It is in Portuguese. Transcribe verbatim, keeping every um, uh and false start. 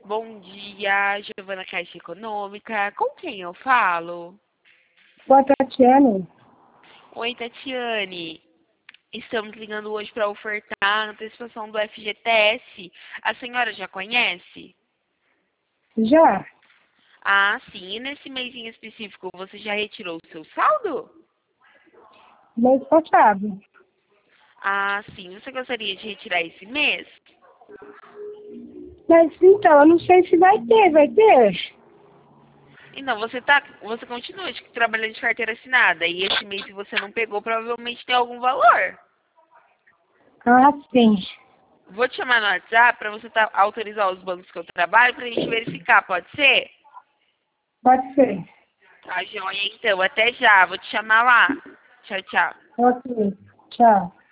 Bom dia, Giovana Caixa Econômica. Com quem eu falo? Com a Tatiane. Oi, Tatiane. Estamos ligando hoje para ofertar a antecipação do F G T S. A senhora já conhece? Já? Ah, sim. E nesse mês em específico, você já retirou o seu saldo? Mês passado. Ah, sim. Você gostaria de retirar esse mês? Mas então, eu não sei se vai ter, vai ter? Então, você tá, você continua de- trabalhando de carteira assinada e esse mês se você não pegou, provavelmente tem algum valor. Ah, sim. Vou te chamar no WhatsApp para você tá, autorizar os bancos que eu trabalho para a gente verificar, pode ser? Pode ser. Tá, joia, então. Até já. Vou te chamar lá. Tchau, tchau. Ok. Tchau.